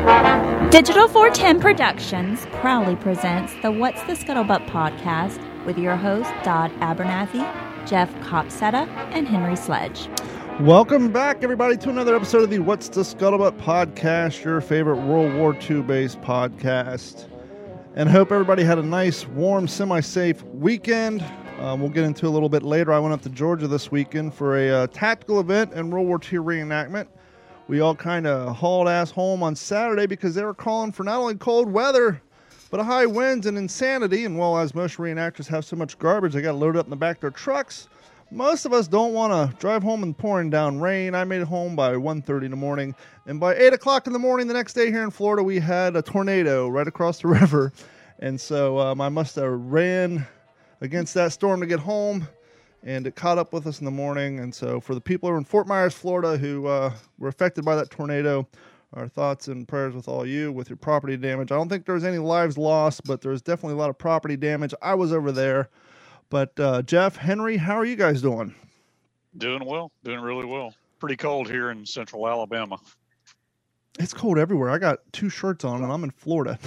Digital 410 Productions proudly presents the What's the Scuttlebutt podcast with your hosts Dodd Abernathy, Jeff Copsetta, and Henry Sledge. Welcome back, everybody, to another episode of the What's the Scuttlebutt podcast, your favorite World War II-based podcast. And hope everybody had a nice, warm, semi-safe weekend. We'll get into a little bit later. I went up to Georgia this weekend for a tactical event and World War II reenactment. We all kind of hauled ass home on Saturday because they were calling for not only cold weather, but high winds and insanity. And well, as most reenactors have so much garbage, they got loaded up in the back of their trucks. Most of us don't want to drive home in pouring down rain. I made it home by 1:30 in the morning. And by 8 o'clock in the morning the next day here in Florida, we had a tornado right across the river. And so I must have ran against that storm to get home. And it caught up with us in the morning. And so for the people who are in Fort Myers, Florida, who were affected by that tornado, our thoughts and prayers with all you with your property damage. I don't think there was any lives lost, but there was definitely a lot of property damage. I was over there. But Jeff, Henry, how are you guys doing? Doing well. Doing really well. Pretty cold here in central Alabama. It's cold everywhere. I got 2 shirts on and I'm in Florida.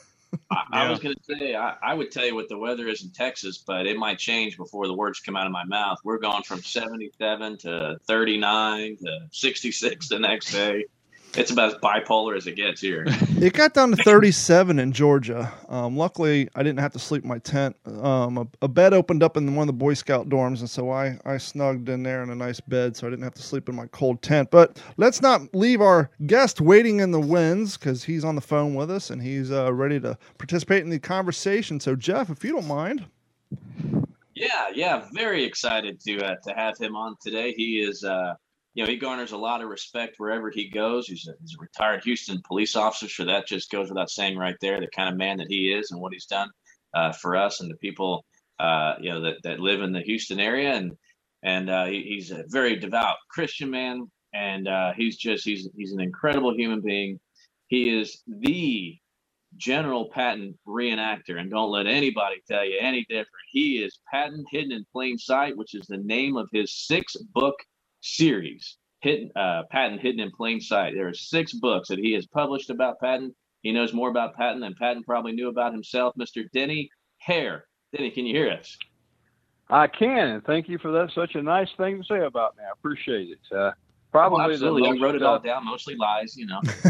I was going to say, I would tell you what the weather is in Texas, but it might change before the words come out of my mouth. We're going from 77 to 39 to 66 the next day. It's about as bipolar as it gets here. It got down to 37 in Georgia. Luckily, I didn't have to sleep in my tent. A bed opened up in one of the Boy Scout dorms, and so I snugged in there in a nice bed, so I didn't have to sleep in my cold tent. But let's not leave our guest waiting in the winds, because he's on the phone with us, and he's ready to participate in the conversation. So, Jeff, if you don't mind. Yeah, very excited to have him on today. He is... he garners a lot of respect wherever he goes. He's a retired Houston police officer, so that just goes without saying right there, the kind of man that he is and what he's done for us and the people, that live in the Houston area. And he's a very devout Christian man, and he's an incredible human being. He is the General Patton reenactor, and don't let anybody tell you any different. He is Patton Hidden in Plain Sight, which is the name of his 6-book series, Patton Hidden in Plain Sight. There are 6 books that he has published about Patton. He knows more about Patton than Patton probably knew about himself. Mr. Denny Hare. Denny, can you hear us? I can, and thank you for that. Such a nice thing to say about me. I appreciate it. Probably absolutely. I wrote it all down, mostly lies,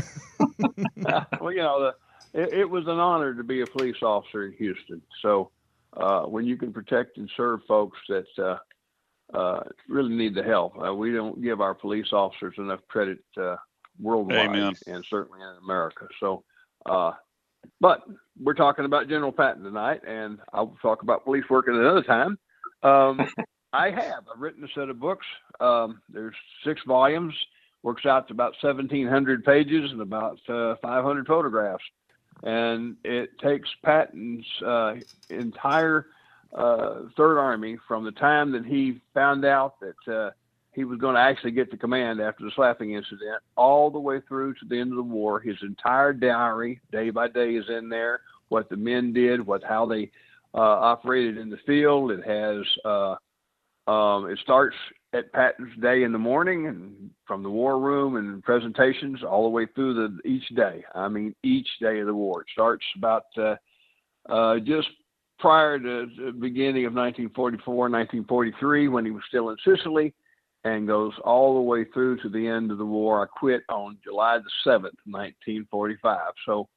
Well, it was an honor to be a police officer in Houston. So when you can protect and serve folks that really need the help. We don't give our police officers enough credit worldwide. Amen. And certainly in America. So, but we're talking about General Patton tonight, and I'll talk about police work at another time. I've written a set of books. There's 6 volumes, works out to about 1,700 pages and about 500 photographs. And it takes Patton's entire Third Army from the time that he found out that he was going to actually get the command after the slapping incident all the way through to the end of the war. His entire diary, day by day, is in there. What the men did, how they operated in the field. It has it starts at Patton's day in the morning and from the war room and presentations all the way through each day. I mean, each day of the war. It starts about just prior to the beginning of 1944, 1943, when he was still in Sicily, and goes all the way through to the end of the war. I quit on July the 7th, 1945. So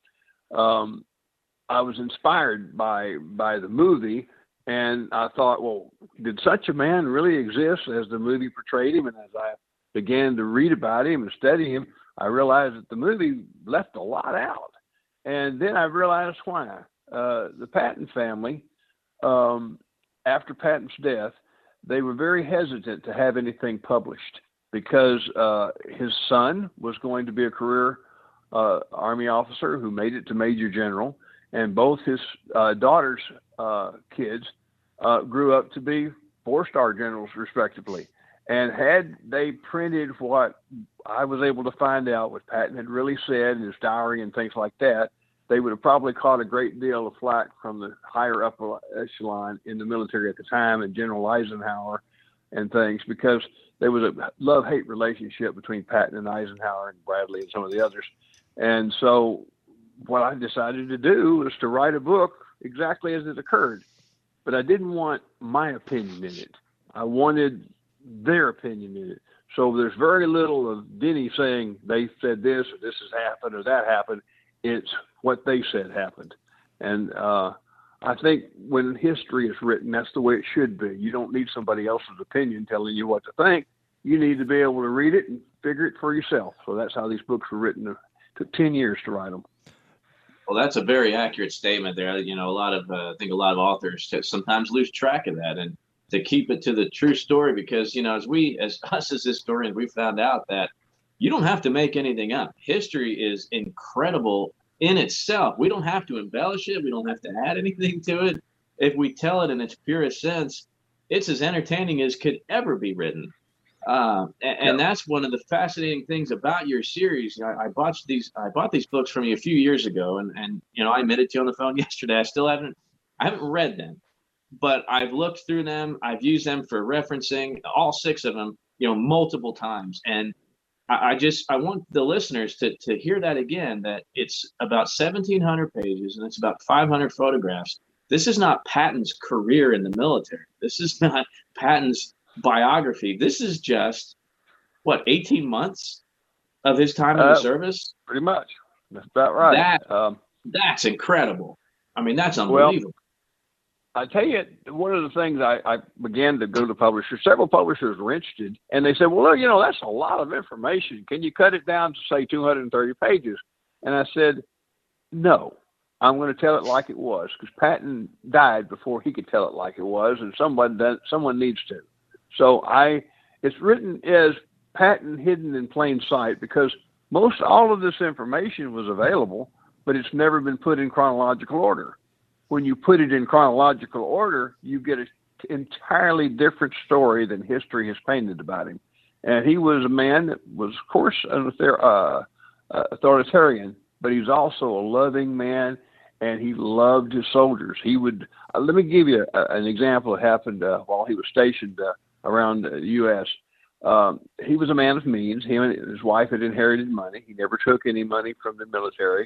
I was inspired by the movie, and I thought, well, did such a man really exist as the movie portrayed him? And as I began to read about him and study him, I realized that the movie left a lot out. And then I realized why. The Patton family, after Patton's death, they were very hesitant to have anything published because his son was going to be a career Army officer who made it to Major General, and both his daughter's kids grew up to be 4-star generals, respectively. And had they printed what I was able to find out, what Patton had really said in his diary and things like that, they would have probably caught a great deal of flack from the higher upper echelon in the military at the time, and General Eisenhower and things, because there was a love-hate relationship between Patton and Eisenhower and Bradley and some of the others. And so what I decided to do was to write a book exactly as it occurred. But I didn't want my opinion in it. I wanted their opinion in it. So there's very little of Denny saying they said this or this has happened or that happened. It's what they said happened. And I think when history is written, that's the way it should be. You don't need somebody else's opinion telling you what to think. You need to be able to read it and figure it for yourself. So that's how these books were written. It took 10 years to write them. Well, that's a very accurate statement there. You know, I think a lot of authors sometimes lose track of that, and to keep it to the true story, because, you know, as historians, we found out that you don't have to make anything up. History is incredible in itself. We don't have to embellish it. We don't have to add anything to it. If we tell it in its purest sense, it's as entertaining as could ever be written. And that's one of the fascinating things about your series. I bought these books from you a few years ago, and you know, I admitted to you on the phone yesterday, I haven't read them, but I've looked through them. I've used them for referencing, all 6 of them, you know, multiple times. And I want the listeners to hear that again, that it's about 1,700 pages and it's about 500 photographs. This is not Patton's career in the military. This is not Patton's biography. This is just 18 months of his time in the service. Pretty much. That's about right. That's incredible. I mean, that's unbelievable. Well, I tell you, one of the things I began to go to publishers, several publishers were interested, and they said, well, you know, that's a lot of information. Can you cut it down to, say, 230 pages? And I said, no, I'm going to tell it like it was, because Patton died before he could tell it like it was, and someone needs to. So it's written as Patton hidden in plain sight, because all of this information was available, but it's never been put in chronological order. When you put it in chronological order, you get an entirely different story than history has painted about him. And he was a man that was, of course, an authoritarian, but he was also a loving man, and he loved his soldiers. He would, let me give you an example that happened while he was stationed around the U.S. He was a man of means. He and his wife had inherited money. He never took any money from the military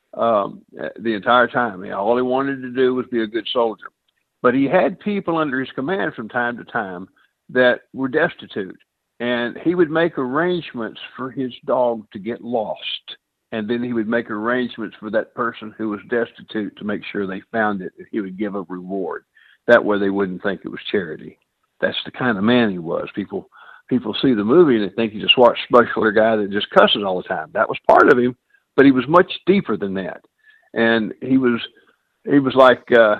the entire time. All he wanted to do was be a good soldier. But he had people under his command from time to time that were destitute. And he would make arrangements for his dog to get lost. And then he would make arrangements for that person who was destitute to make sure they found it, and he would give a reward. That way they wouldn't think it was charity. That's the kind of man he was. People see the movie and they think he's a swashbuckler guy that just cusses all the time. That was part of him, but he was much deeper than that. And he was like,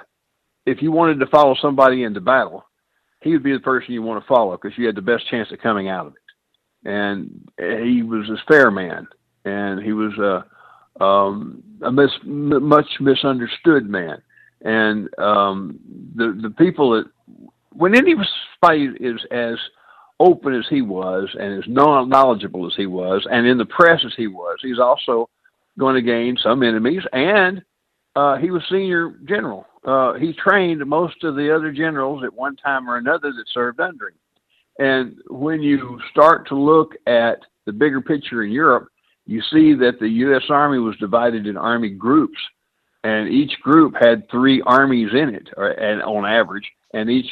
if you wanted to follow somebody into battle, he would be the person you want to follow, because you had the best chance of coming out of it. And he was a fair man, and he was a much misunderstood man. And the people that, when anybody is as open as he was and as knowledgeable as he was and in the press as he was, he's also going to gain some enemies. And he was senior general. He trained most of the other generals at one time or another that served under him. And when you start to look at the bigger picture in Europe, you see that the U.S. Army was divided in army groups, and each group had 3 armies in it, and on average, and each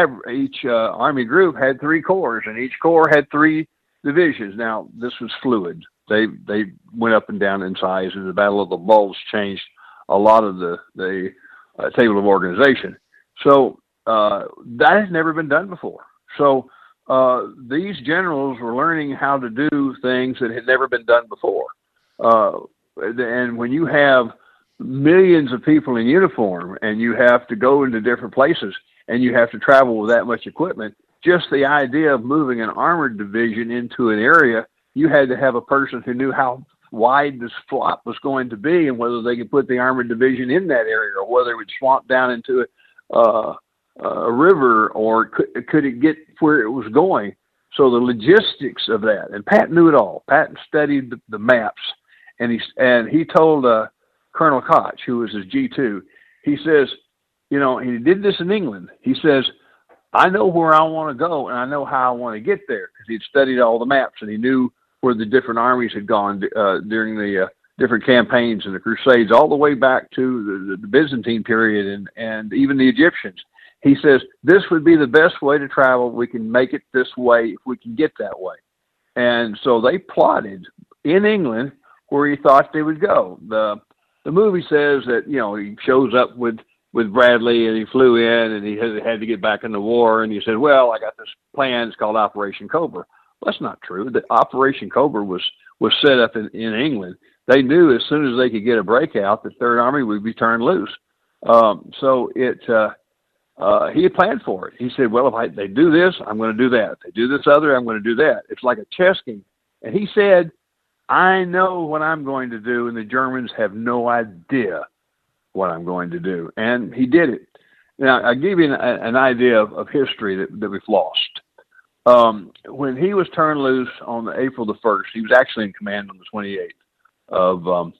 army group had 3 corps, and each corps had 3 divisions. Now, this was fluid. They went up and down in size, and the Battle of the Bulge changed a lot of the table of organization. So that has never been done before. So these generals were learning how to do things that had never been done before. And when you have millions of people in uniform and you have to go into different places and you have to travel with that much equipment, just the idea of moving an armored division into an area, you had to have a person who knew how wide this flop was going to be and whether they could put the armored division in that area or whether it would swamp down into a river, or could it get where it was going. So the logistics of that, and Pat knew it all. Pat studied the maps, and he told Colonel Koch, who was his G2, he says, he did this in England. He says, I know where I want to go, and I know how I want to get there, because he'd studied all the maps, and he knew where the different armies had gone during the different campaigns and the Crusades, all the way back to the Byzantine period and even the Egyptians. He says, this would be the best way to travel. We can make it this way if we can get that way. And so they plotted in England where he thought they would go. The movie says that, he shows up with Bradley and he flew in and he had to get back in the war. And he said, well, I got this plan. It's called Operation Cobra. Well, that's not true. The Operation Cobra was set up in England. They knew as soon as they could get a breakout, the Third Army would be turned loose. He had planned for it. He said, well, if they do this, I'm going to do that. If they do this other, I'm going to do that. It's like a chess game. And he said, I know what I'm going to do, and the Germans have no idea what I'm going to do. And he did it. Now, I'll give you an idea of history that we've lost. When he was turned loose on April the 1st, he was actually in command on the 28th of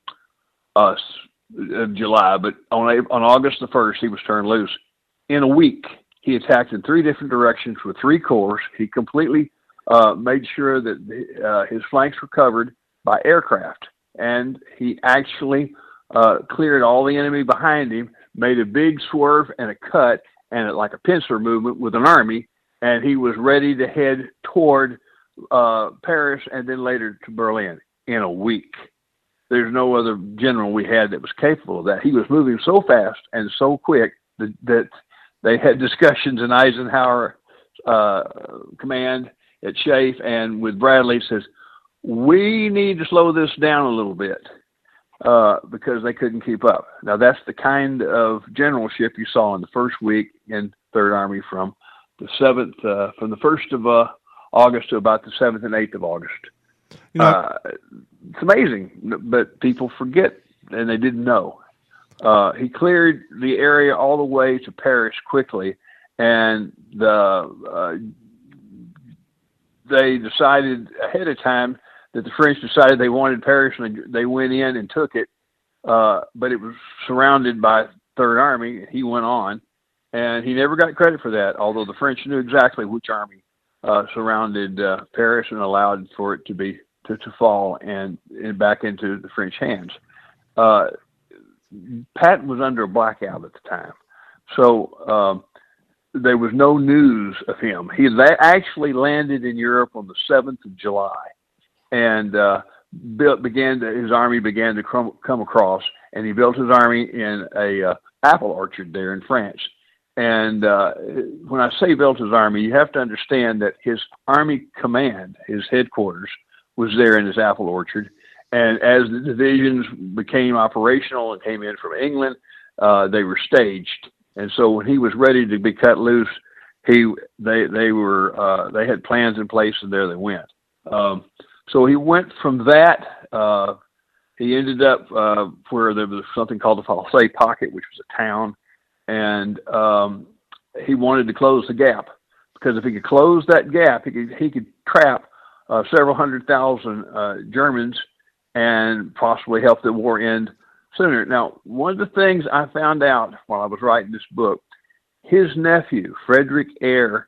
July, but on August the 1st, he was turned loose. In a week, he attacked in 3 different directions with 3 corps. He completely made sure that his flanks were covered by aircraft, and he actually cleared all the enemy behind him, made a big swerve and a cut, and like a pincer movement with an army, and he was ready to head toward Paris and then later to Berlin in a week. There's no other general we had that was capable of that. He was moving so fast and so quick that they had discussions in Eisenhower command at Schaeff and with Bradley says, we need to slow this down a little bit because they couldn't keep up. Now, that's the kind of generalship you saw in the first week in Third Army from the 7th, from the 1st of August to about the 7th and 8th of August. It's amazing, but people forget and they didn't know. He cleared the area all the way to Paris quickly, and they decided ahead of time that the French decided they wanted Paris, and they went in and took it, but it was surrounded by Third Army. He went on, and he never got credit for that, although the French knew exactly which army surrounded Paris and allowed for it to fall and back into the French hands. Patton was under a blackout at the time, so there was no news of him. He actually landed in Europe on the 7th of July, and his army began to come across, and he built his army in a apple orchard there in France. And when I say built his army, you have to understand that his army command, his headquarters, was there in his apple orchard. And as the divisions became operational and came in from England, they were staged. And so when he was ready to be cut loose, they had plans in place, and there they went. So he went from that. He ended up where there was something called the Falsay Pocket, which was a town, and he wanted to close the gap, because if he could close that gap, he could trap several 100,000 Germans and possibly help the war end sooner. Now, one of the things I found out while I was writing this book, his nephew, Frederick Eyre,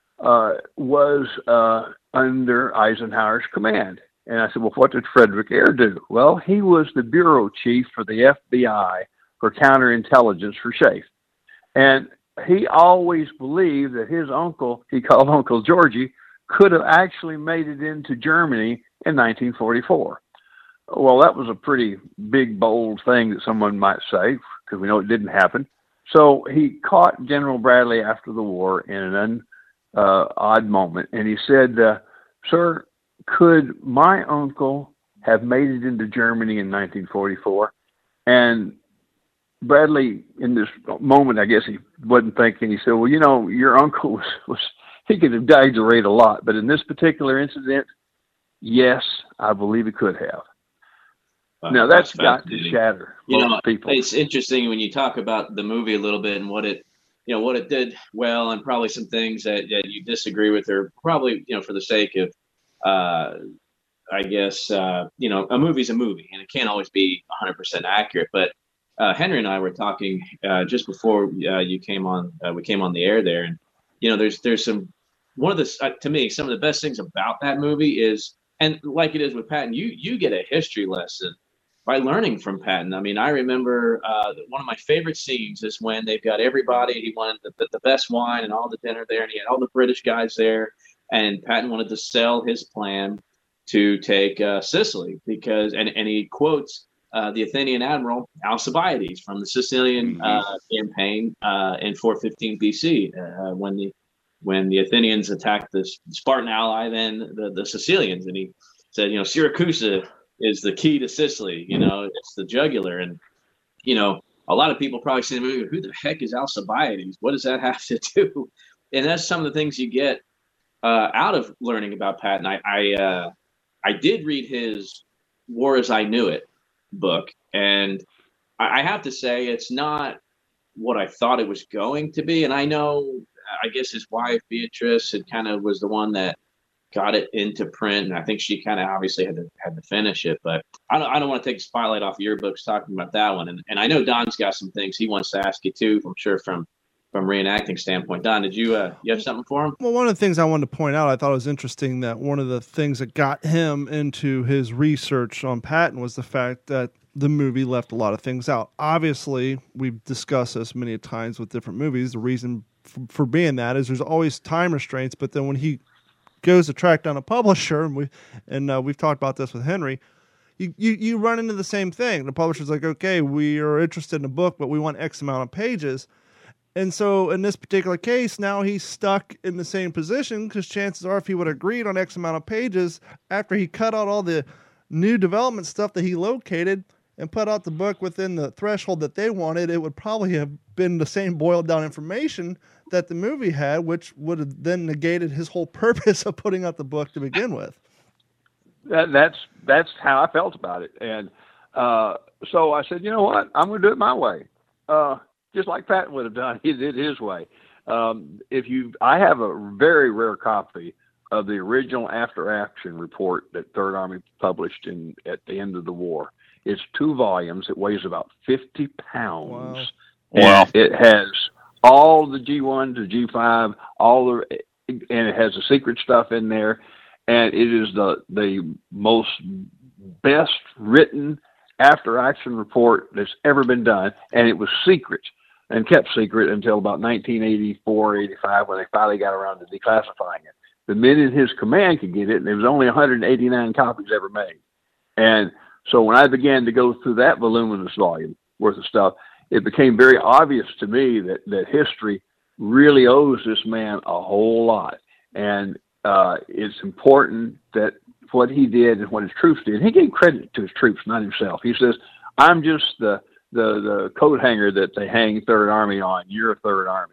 was under Eisenhower's command. And I said, well, what did Frederick Eyre do? Well, he was the bureau chief for the FBI for counterintelligence for Schaeff. And he always believed that his uncle, he called Uncle Georgie, could have actually made it into Germany in 1944. Well, that was a pretty big, bold thing that someone might say, because we know it didn't happen. So he caught General Bradley after the war in an odd moment, and he said, sir, could my uncle have made it into Germany in 1944? And Bradley, in this moment, I guess he wasn't thinking. He said, well, your uncle was he could have exaggerated a lot, but in this particular incident, yes, I believe he could have. Now that's got to shatter most people. It's interesting when you talk about the movie a little bit and what it did well, and probably some things that you disagree with, or probably, for the sake of, I guess, a movie's a movie, and it can't always be 100% accurate. But Henry and I were talking just before you came on. We came on the air there, and there's some to me, some of the best things about that movie is, and like it is with Patton, you get a history lesson learning from Patton. I mean, I remember one of my favorite scenes is when they've got everybody. He wanted the best wine and all the dinner there, and he had all the British guys there. And Patton wanted to sell his plan to take Sicily because, and he quotes the Athenian admiral Alcibiades from the Sicilian campaign in 415 BC when the Athenians attacked the Spartan ally, then the Sicilians, and he said, Syracuse is the key to Sicily. It's the jugular, and a lot of people probably say, "Who the heck is Alcibiades? What does that have to do?" And that's some of the things you get out of learning about Patton. I did read his War as I Knew It book, and I have to say it's not what I thought it was going to be. And I guess his wife Beatrice was the one that got it into print, and I think she kind of obviously had to finish it. But I don't want to take the spotlight off of your books talking about that one. And I know Don's got some things he wants to ask you too, I'm sure from reenacting standpoint. Don, did you have something for him? Well, one of the things I wanted to point out, I thought it was interesting that one of the things that got him into his research on Patton was the fact that the movie left a lot of things out. Obviously, we've discussed this many times with different movies. The reason for being that is there's always time restraints, but then when he goes to track down a publisher, and we've talked about this with Henry, you run into the same thing. The publisher's like, okay, we are interested in a book, but we want X amount of pages. And so in this particular case, now he's stuck in the same position because chances are if he would have agreed on X amount of pages after he cut out all the new development stuff that he located and put out the book within the threshold that they wanted, it would probably have been the same boiled down information that the movie had, which would have then negated his whole purpose of putting out the book to begin with. That's how I felt about it. And so I said, you know what? I'm going to do it my way. Just like Patton would have done, he did his way. I have a very rare copy of the original after-action report that Third Army published at the end of the war. It's 2 volumes. It weighs about 50 pounds. Wow. It has all the G1 to G5, and it has the secret stuff in there. And it is the most best written after-action report that's ever been done. And it was secret and kept secret until about 1984, 85, when they finally got around to declassifying it. The men in his command could get it, and there was only 189 copies ever made. And so when I began to go through that voluminous volume worth of stuff, it became very obvious to me that history really owes this man a whole lot. And it's important that what he did and what his troops did, he gave credit to his troops, not himself. He says, I'm just the coat hanger that they hang Third Army on. You're Third Army.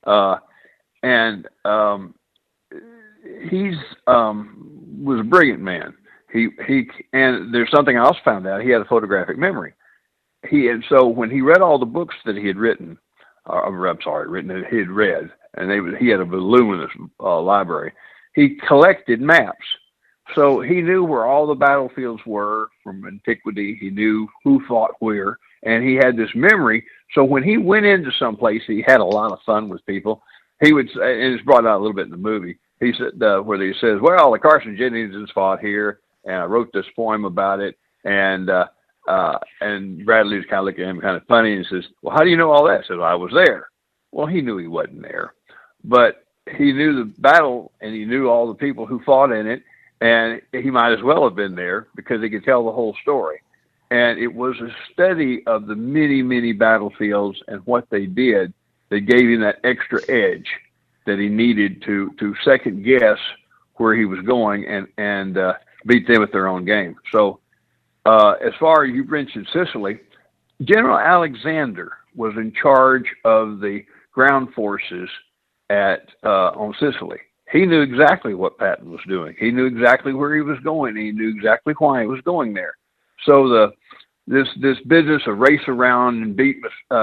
He's was a brilliant man. And there's something else found out. He had a photographic memory. So when he read all the books that he had written, he had read, and he had a voluminous library. He collected maps. So he knew where all the battlefields were from antiquity. He knew who fought where, and he had this memory. So when he went into some place, he had a lot of fun with people. He would say, and it's brought out a little bit in the movie. He said, where he says, well, the Carthaginians fought here, and I wrote this poem about it. And Bradley was kind of looking at him kind of funny and says, well, how do you know all that? I said, well, I was there. Well, he knew he wasn't there, but he knew the battle, and he knew all the people who fought in it. And he might as well have been there because he could tell the whole story. And it was a study of the many, many battlefields and what they did that gave him that extra edge that he needed to second guess where he was going and beat them at their own game. So as far as you mentioned Sicily, General Alexander was in charge of the ground forces on Sicily. He knew exactly what Patton was doing. He knew exactly where he was going. He knew exactly why he was going there. So this business of race around and beat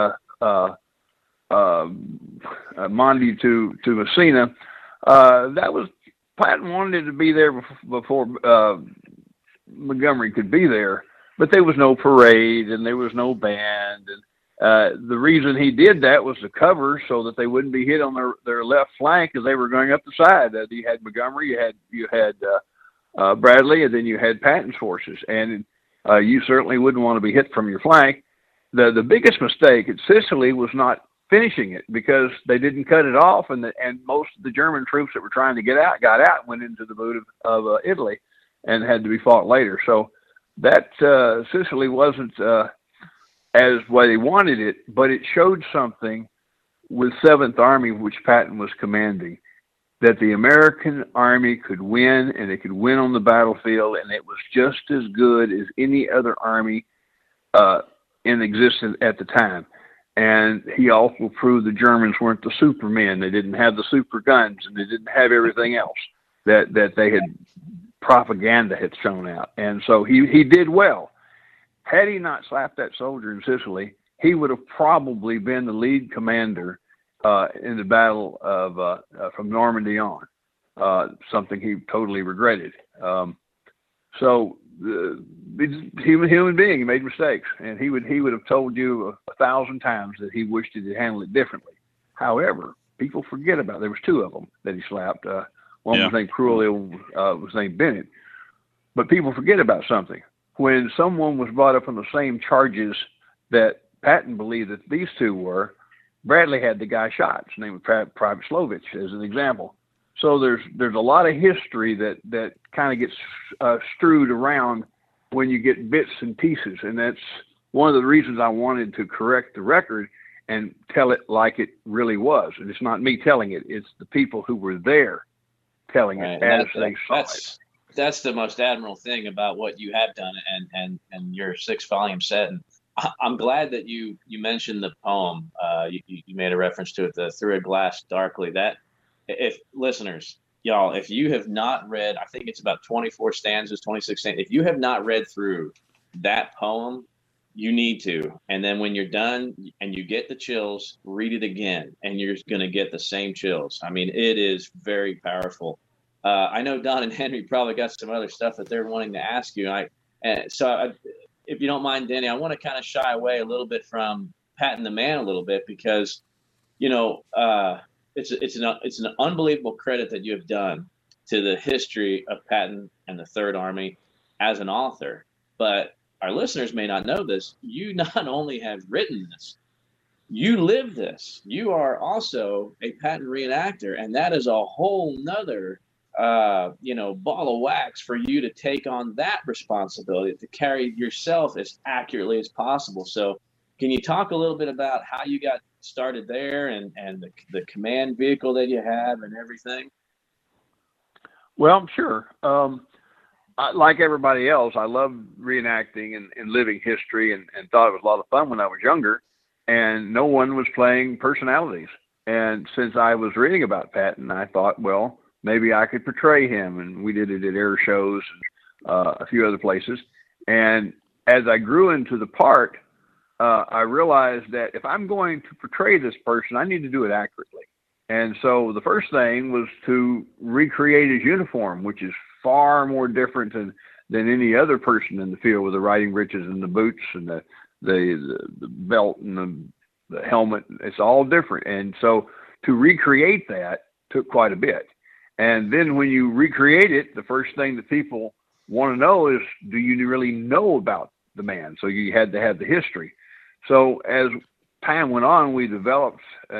Monty to Messina, that was Patton wanted to be there before Montgomery could be there, but there was no parade and there was no band. And the reason he did that was to cover so that they wouldn't be hit on their left flank as they were going up the side. You had Montgomery, you had Bradley, and then you had Patton's forces. And You certainly wouldn't want to be hit from your flank. The biggest mistake at Sicily was not finishing it, because they didn't cut it off, and most of the German troops that were trying to get out got out and went into the boot of Italy and had to be fought later. So that Sicily wasn't as what they wanted it, but it showed something with 7th Army, which Patton was commanding, that the American Army could win, and it could win on the battlefield, and it was just as good as any other army in existence at the time. And he also proved the Germans weren't the supermen. They didn't have the super guns, and they didn't have everything else that they had, propaganda had shown out. And so he did well. Had he not slapped that soldier in Sicily, he would have probably been the lead commander in the battle of from Normandy on, something he totally regretted. So he's a human being. He made mistakes, and he would have told you 1,000 times that he wished he had handled it differently. However, people forget about, there was 2 of them that he slapped. One was named Cruel, was named Bennett. But people forget about something. When someone was brought up on the same charges that Patton believed that these 2 were, Bradley had the guy shot. His name was Private Slovich, as an example. So there's a lot of history that kind of gets strewed around when you get bits and pieces, and that's one of the reasons I wanted to correct the record and tell it like it really was. And it's not me telling it; it's the people who were there telling it as they saw it. That's the most admirable thing about what you have done and your 6-volume set. And I'm glad that you mentioned the poem. You made a reference to it, the Through a Glass Darkly. That, if listeners, y'all, if you have not read, I think it's about 24 stanzas, 26 stanzas. If you have not read through that poem, you need to. And then when you're done and you get the chills, read it again, and you're going to get the same chills. I mean, it is very powerful. I know Don and Henry probably got some other stuff that they're wanting to ask you. If you don't mind, Danny, I want to kind of shy away a little bit from Patton the man a little bit, because, it's an unbelievable credit that you have done to the history of Patton and the Third Army as an author. But our listeners may not know this. You not only have written this, you live this. You are also a Patton reenactor, and that is a whole nother ball of wax for you to take on that responsibility, to carry yourself as accurately as possible. So can you talk a little bit about how you got started there and the command vehicle that you have and everything? Well, sure. Like everybody else, I love reenacting and living history, and thought it was a lot of fun when I was younger, and no one was playing personalities. And since I was reading about Patton, I thought, well, maybe I could portray him. And we did it at air shows and a few other places. And as I grew into the part, I realized that if I'm going to portray this person, I need to do it accurately. And so the first thing was to recreate his uniform, which is far more different than any other person in the field, with the riding breeches and the boots and the belt and the helmet. It's all different. And so to recreate that took quite a bit. And then when you recreate it, the first thing that people want to know is, do you really know about the man? So you had to have the history. So as time went on, we developed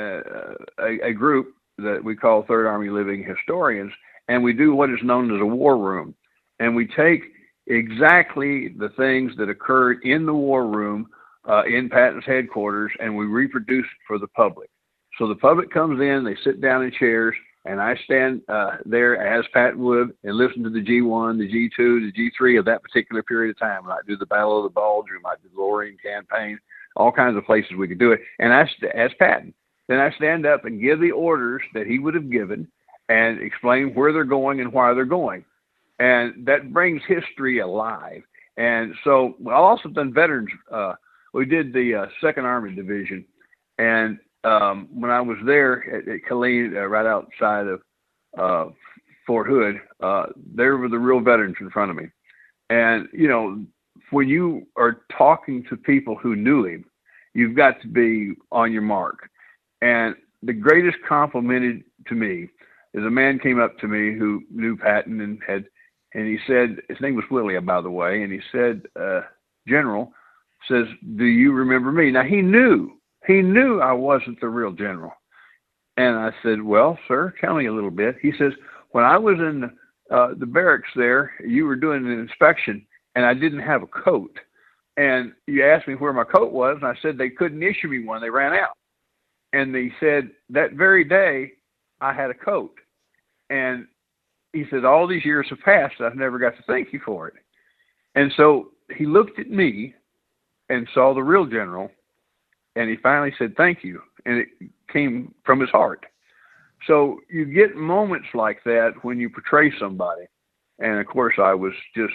a group that we call Third Army Living Historians, and we do what is known as a war room. And we take exactly the things that occurred in the war room in Patton's headquarters, and we reproduce it for the public. So the public comes in, they sit down in chairs, and I stand there as Patton would and listen to the G1, the G2, the G3 of that particular period of time. We might do the Battle of the Bulge, we might do the Lorraine Campaign, all kinds of places we could do it. And as Patton, then I stand up and give the orders that he would have given and explain where they're going and why they're going. And that brings history alive. And so I've also done veterans. We did the 2nd Army Division. And when I was there at Killeen, right outside of Fort Hood, there were the real veterans in front of me. And, when you are talking to people who knew him, you've got to be on your mark. And the greatest compliment to me is a man came up to me who knew Patton and he said, his name was Willie, by the way, and he said, general, says, "Do you remember me?" Now he knew I wasn't the real general. And I said, "Well, sir, tell me a little bit." He says, "When I was in the barracks there, you were doing an inspection and I didn't have a coat. And you asked me where my coat was. And I said, they couldn't issue me one. They ran out. And they said that very day I had a coat." And he said, "All these years have passed. I've never got to thank you for it." And so he looked at me and saw the real general, and he finally said, "Thank you." And it came from his heart. So you get moments like that when you portray somebody. And of course I was just,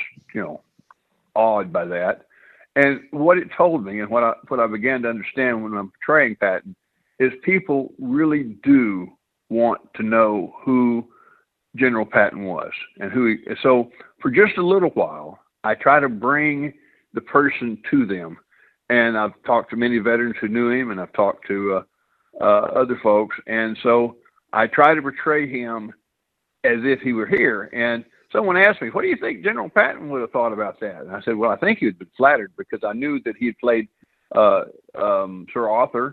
awed by that. And what it told me, and what I began to understand when I'm portraying Patton, is people really do want to know who General Patton was and so for just a little while, I try to bring the person to them. And I've talked to many veterans who knew him, and I've talked to other folks. And so I try to portray him as if he were here. And someone asked me, "What do you think General Patton would have thought about that?" And I said, "Well, I think he would have been flattered, because I knew that he had played Sir Arthur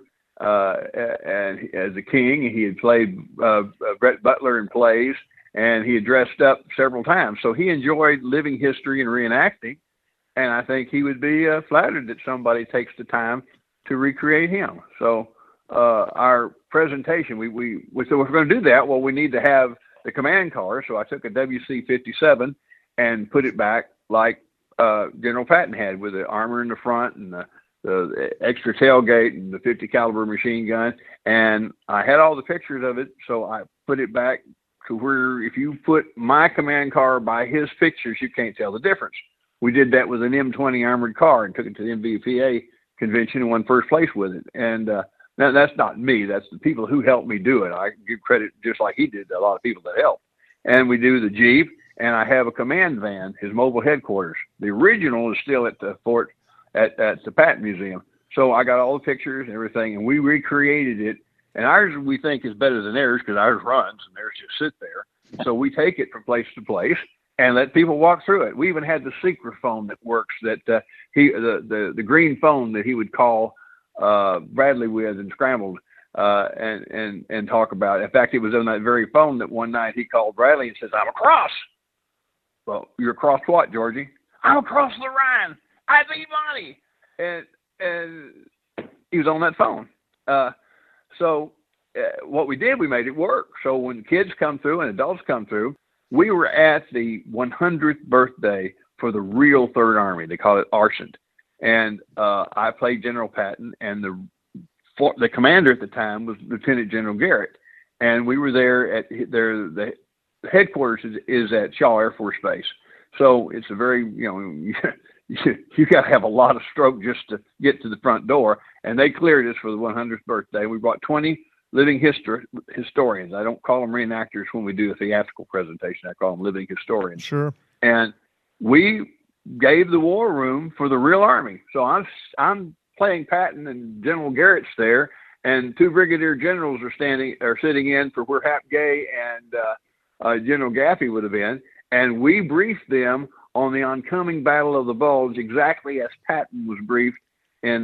and as a king, and he had played Brett Butler in plays, and he had dressed up several times. So he enjoyed living history and reenacting. And I think he would be flattered that somebody takes the time to recreate him." So our presentation, so if we're going to do that, well, we need to have the command car. So I took a WC-57 and put it back like General Patton had, with the armor in the front and the extra tailgate and the 50 caliber machine gun. And I had all the pictures of it. So I put it back to where if you put my command car by his pictures, you can't tell the difference. We did that with an M20 armored car and took it to the MVPA convention and won first place with it. And now that's not me. That's the people who helped me do it. I give credit, just like he did, to a lot of people that helped. And we do the Jeep, and I have a command van, his mobile headquarters. The original is still at the fort at the Patton Museum. So I got all the pictures and everything, and we recreated it. And ours, we think, is better than theirs, because ours runs and theirs just sit there. So we take it from place to place and let people walk through it. We even had the secret phone that works, that the green phone that he would call Bradley with and scrambled and talk about. In fact, it was on that very phone that one night he called Bradley and says, "I'm across." "Well, you're across what, Georgie?" "I'm across the Rhine. I beat Monty." And he was on that phone. So what we did, we made it work. So when kids come through and adults come through, we were at the 100th birthday for the real Third Army. They call it Argent. And I played General Patton, and the commander at the time was Lieutenant General Garrett. And we were there at the headquarters is at Shaw Air Force Base. So it's a very, you got to have a lot of stroke just to get to the front door. And they cleared us for the 100th birthday. We brought 20 living historians. I don't call them reenactors when we do a theatrical presentation. I call them living historians. Sure. And we gave the war room for the real Army. So I'm playing Patton, and General Garrett's there, and two brigadier generals are sitting in for where Hap Gay and General Gaffey would have been. And we briefed them on the oncoming Battle of the Bulge, exactly as Patton was briefed in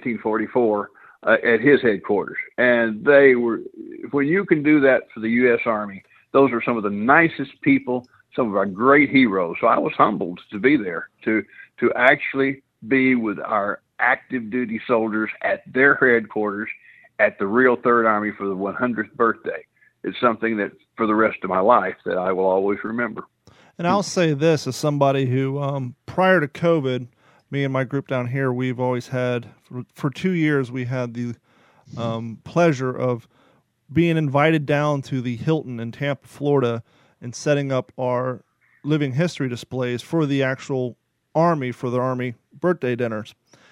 1944 at his headquarters. And they were, when you can do that for the U.S. Army, those are some of the nicest people, some of our great heroes. So I was humbled to be there, to actually be with our active duty soldiers at their headquarters at the real Third Army for the 100th birthday. It's something that for the rest of my life that I will always remember. And I'll say this as somebody who, prior to COVID, me and my group down here, we've always had, for 2 years, we had the pleasure of being invited down to the Hilton in Tampa, Florida, and setting up our living history displays for the actual Army, for the Army birthday dinners.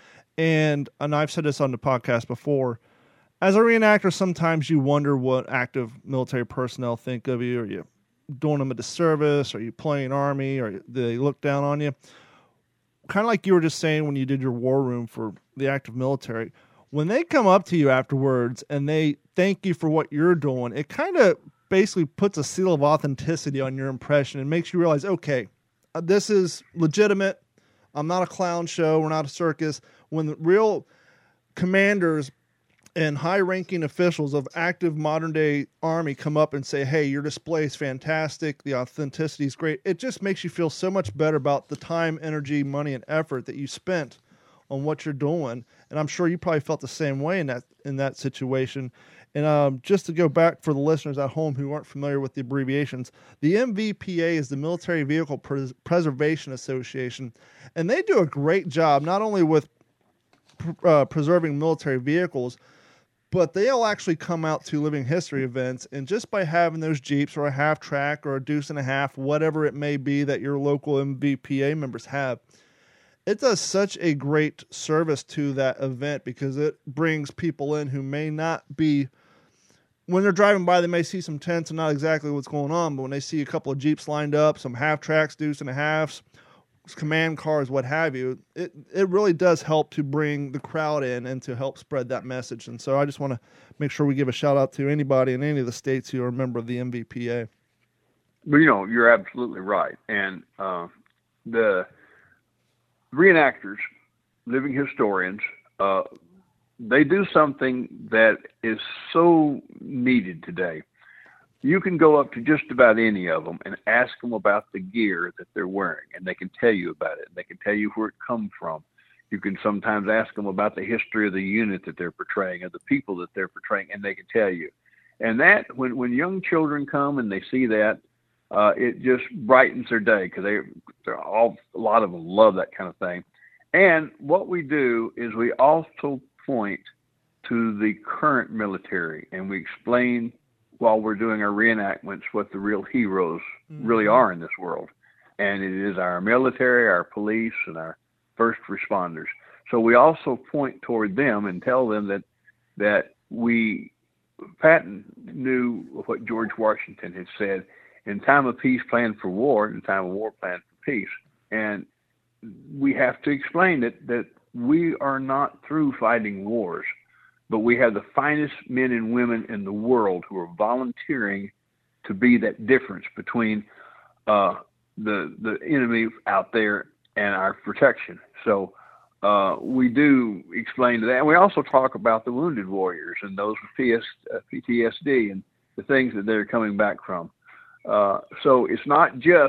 And I've said this on the podcast before, as a reenactor, sometimes you wonder what active military personnel think of you. Are you doing them a disservice? Are you playing Army? Or do they look down on you? Kind of like you were just saying when you did your war room for the active military. When they come up to you afterwards and they thank you for what you're doing, it kind of basically puts a seal of authenticity on your impression and makes you realize, okay, this is legitimate. I'm not a clown show. We're not a circus. When the real commanders and high-ranking officials of active modern-day Army come up and say, hey, your display is fantastic, the authenticity is great, it just makes you feel so much better about the time, energy, money, and effort that you spent on what you're doing. And I'm sure you probably felt the same way in that situation. And just to go back for the listeners at home who aren't familiar with the abbreviations, the MVPA is the Military Vehicle Preservation Association, and they do a great job not only with preserving military vehicles, but they'll actually come out to living history events, and just by having those Jeeps or a half track or a deuce and a half, whatever it may be that your local MVPA members have, it does such a great service to that event because it brings people in who may not be, when they're driving by, they may see some tents and not exactly what's going on, but when they see a couple of Jeeps lined up, some half tracks, deuce and a halves, command cars, what have you, it really does help to bring the crowd in and to help spread that message. And so I just want to make sure we give a shout out to anybody in any of the states who are a member of the MVPA. Well, you're absolutely right. And the reenactors, living historians, they do something that is so needed today. You can go up to just about any of them and ask them about the gear that they're wearing, and they can tell you about it. They can tell you where it comes from. You can sometimes ask them about the history of the unit that they're portraying or the people that they're portraying, and they can tell you. And that, when young children come and they see that, it just brightens their day because a lot of them love that kind of thing. And what we do is we also point to the current military, and we explain while we're doing our reenactments what the real heroes really are in this world. And it is our military, our police, and our first responders. So we also point toward them and tell them that Patton knew what George Washington had said, in time of peace, plan for war, in time of war, plan for peace. And we have to explain that we are not through fighting wars, but we have the finest men and women in the world who are volunteering to be that difference between the enemy out there and our protection. So we do explain to that. And we also talk about the wounded warriors and those with PTSD and the things that they're coming back from. So it's not just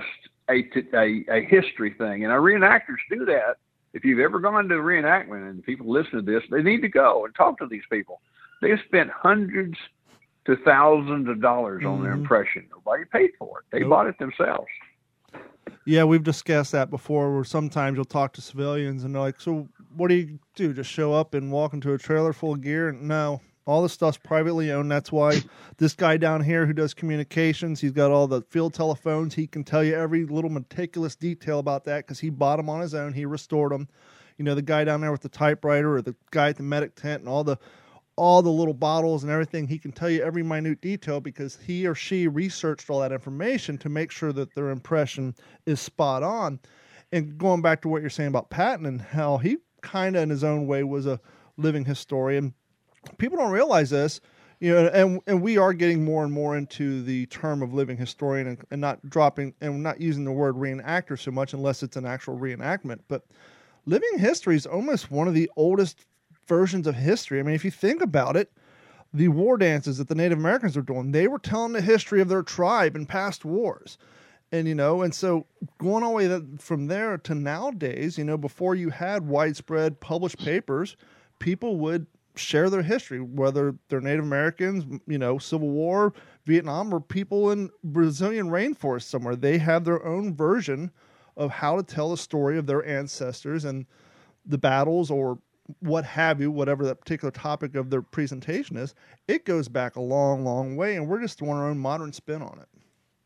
a history thing. And our reenactors do that. If you've ever gone to a reenactment and people listen to this, they need to go and talk to these people. They've spent hundreds to thousands of dollars on their impression. Nobody paid for it. They bought it themselves. Yeah, we've discussed that before, where sometimes you'll talk to civilians and they're like, so what do you do? Just show up and walk into a trailer full of gear? No, all this stuff's privately owned. That's why this guy down here who does communications, he's got all the field telephones. He can tell you every little meticulous detail about that because he bought them on his own. He restored them. The guy down there with the typewriter or the guy at the medic tent and all the little bottles and everything, he can tell you every minute detail because he or she researched all that information to make sure that their impression is spot on. And going back to what you're saying about Patton and how he kind of in his own way was a living historian, people don't realize this, and we are getting more and more into the term of living historian and not dropping and not using the word reenactor so much unless it's an actual reenactment. But living history is almost one of the oldest versions of history. I mean, if you think about it, the war dances that the Native Americans were doing, they were telling the history of their tribe in past wars. And, and so going all the way from there to nowadays, before you had widespread published papers, people would share their history, whether they're Native Americans, Civil War, Vietnam, or people in Brazilian rainforest somewhere. They have their own version of how to tell the story of their ancestors and the battles or what have you, whatever that particular topic of their presentation is. It goes back a long, long way, and we're just doing our own modern spin on it.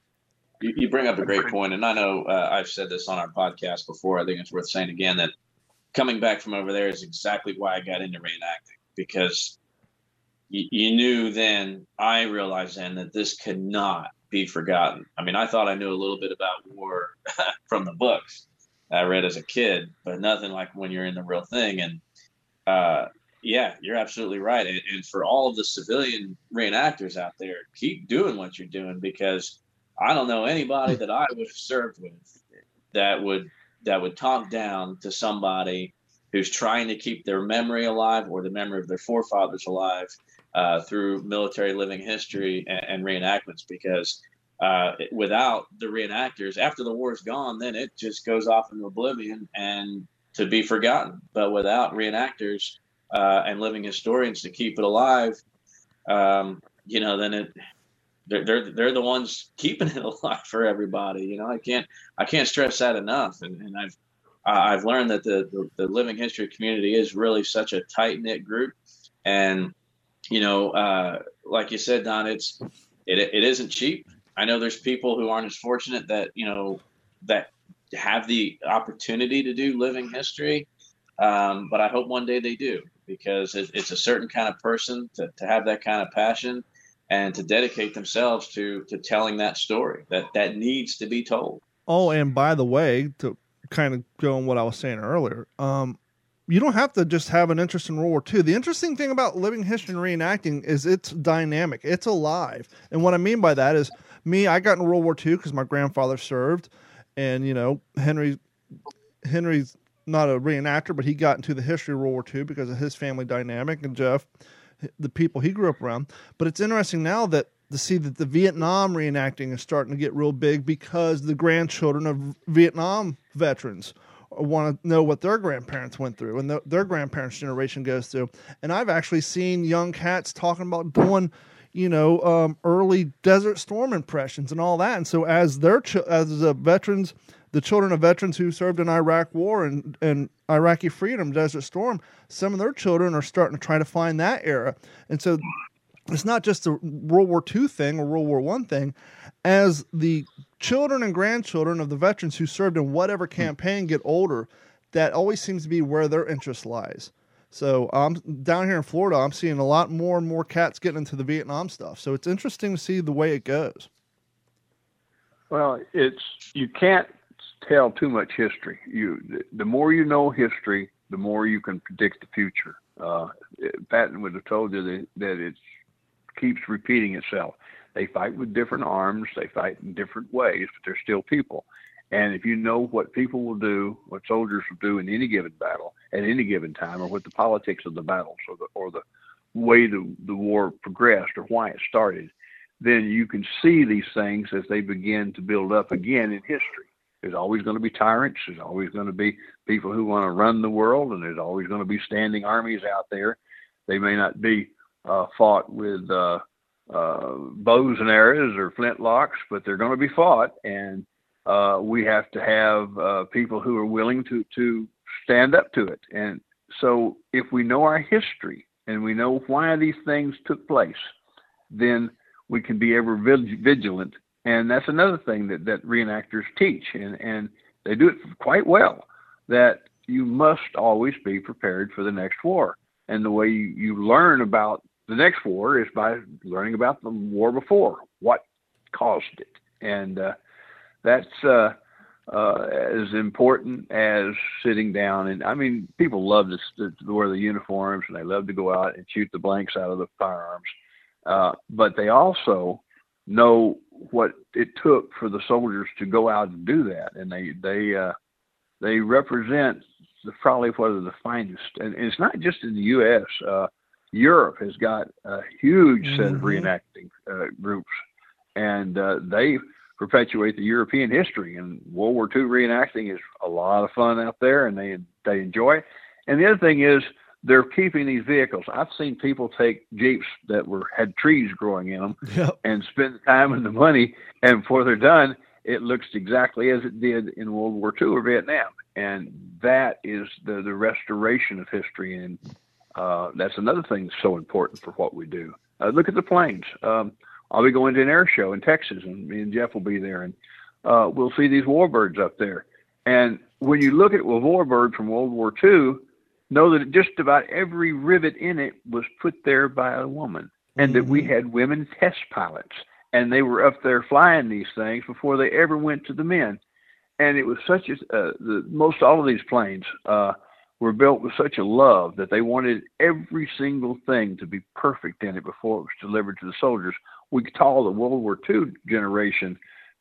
You bring up a great point, and I know I've said this on our podcast before. I think it's worth saying again that coming back from over there is exactly why I got into reenacting, because you knew then, I realized then that this could not be forgotten. I mean, I thought I knew a little bit about war from the books I read as a kid, but nothing like when you're in the real thing. And yeah, you're absolutely right. And for all of the civilian reenactors out there, keep doing what you're doing, because I don't know anybody that I would have served with that would would talk down to somebody who's trying to keep their memory alive or the memory of their forefathers alive through military living history and reenactments. Because without the reenactors, after the war is gone, then it just goes off into oblivion and to be forgotten. But without reenactors and living historians to keep it alive, then they're the ones keeping it alive for everybody. I can't stress that enough. And I've learned that the living history community is really such a tight knit group. And like you said, Don, it isn't cheap. I know there's people who aren't as fortunate that that have the opportunity to do living history, but I hope one day they do, because it's a certain kind of person to have that kind of passion and to dedicate themselves to telling that story that needs to be told. Oh, and by the way, to kind of go on what I was saying earlier, you don't have to just have an interest in World War II. The interesting thing about living history and reenacting is it's dynamic. It's alive. And what I mean by that is I got in World War II because my grandfather served, and, Henry's not a reenactor, but he got into the history of World War II because of his family dynamic, and Jeff, the people he grew up around. But it's interesting now to see that the Vietnam reenacting is starting to get real big because the grandchildren of Vietnam veterans want to know what their grandparents went through and their grandparents' generation goes through. And I've actually seen young cats talking about doing, early Desert Storm impressions and all that. And so as the veterans, the children of veterans who served in Iraq War and Iraqi Freedom, Desert Storm, some of their children are starting to try to find that era. And so it's not just a World War II thing or World War I thing. As the children and grandchildren of the veterans who served in whatever campaign get older, that always seems to be where their interest lies. So down here in Florida, I'm seeing a lot more and more cats getting into the Vietnam stuff. So it's interesting to see the way it goes. Well, you can't tell too much history. The more you know history, the more you can predict the future. Patton would have told you that it keeps repeating itself. They fight with different arms, they fight in different ways, but they're still people. And if you know what people will do, what soldiers will do in any given battle at any given time, or what the politics of the battles or the way the war progressed or why it started, then you can see these things as they begin to build up again in history. There's always going to be tyrants. There's always going to be people who want to run the world, and there's always going to be standing armies out there. They may not be fought with bows and arrows or flintlocks, but they're going to be fought, and we have to have people who are willing to stand up to it. And so if we know our history and we know why these things took place, then we can be ever vigilant. And that's another thing that reenactors teach, and they do it quite well, that you must always be prepared for the next war. And the way you learn about the next war is by learning about the war before, what caused it. And that's as important as sitting down. And I mean, people love to wear the uniforms, and they love to go out and shoot the blanks out of the firearms. But they also know what it took for the soldiers to go out and do that. And they represent probably one of the finest. And it's not just in the U.S. Europe has got a huge set of reenacting groups, and they perpetuate the European history. And World War II reenacting is a lot of fun out there, and they enjoy it. And the other thing is they're keeping these vehicles. I've seen people take Jeeps that had trees growing in them and spend the time and the money, and before they're done, it looks exactly as it did in World War II or Vietnam. And that is the restoration of history. And that's another thing that's so important for what we do. Look at the planes. I'll be going to an air show in Texas, and me and Jeff will be there, and we'll see these warbirds up there. And when you look at a warbird from World War II, know that just about every rivet in it was put there by a woman, and that we had women test pilots, and they were up there flying these things before they ever went to the men. And it was such most all of these planes were built with such a love that they wanted every single thing to be perfect in it before it was delivered to the soldiers. We call the World War II generation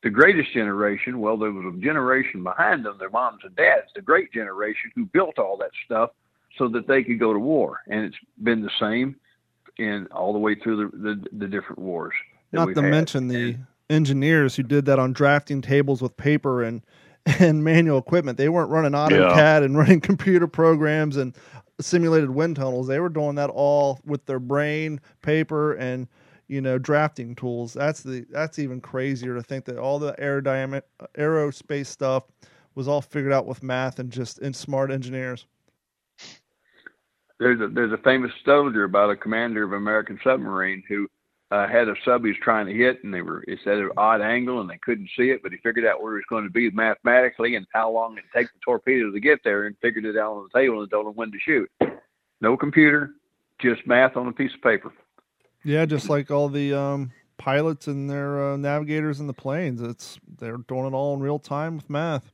the greatest generation, well, there was a generation behind them, their moms and dads, the great generation who built all that stuff so that they could go to war. And it's been the same in all the way through the different wars. Not to mention the engineers who did that on drafting tables with paper and manual equipment. They weren't running AutoCAD and running computer programs and simulated wind tunnels. They were doing that all with their brain, paper, and drafting tools. That's even crazier to think that all the aerospace stuff was all figured out with math and smart engineers. There's a famous soldier about a commander of an American submarine who had a sub he was trying to hit, and it's at an odd angle, and they couldn't see it, but he figured out where it was going to be mathematically and how long it'd take the torpedo to get there, and figured it out on the table and told him when to shoot. No computer, just math on a piece of paper. Yeah, just like all the pilots and their navigators in the planes. They're doing it all in real time with math.